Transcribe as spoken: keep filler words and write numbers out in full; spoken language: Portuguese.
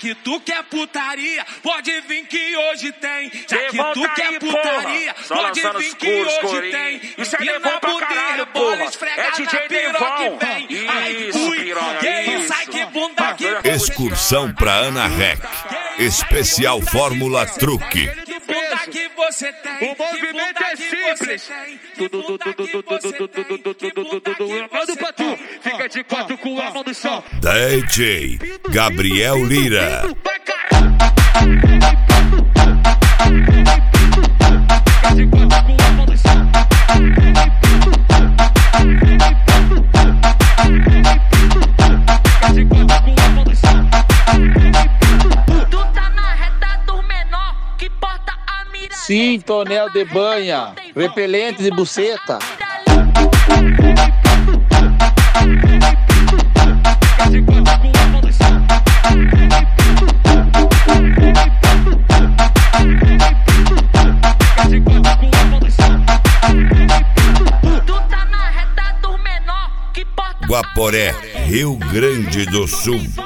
que tu quer putaria, pode vir que hoje tem. Já que tu quer putaria, pode vir que hoje tem. Isso é Devon pra caralho, porra. É D J Devon. Isso, piranha, isso. Excursão pra Ana Rec. Especial Fórmula Truque. O movimento é simples. Tudo, tudo, tudo, tudo, tudo, tudo, tudo, tudo. Manda pra tu. Fica de quatro com a mão no chão. D J Gabriel Lira. Sim, tonel de banha, repelente de buceta. Guaporé, Rio Grande do Sul.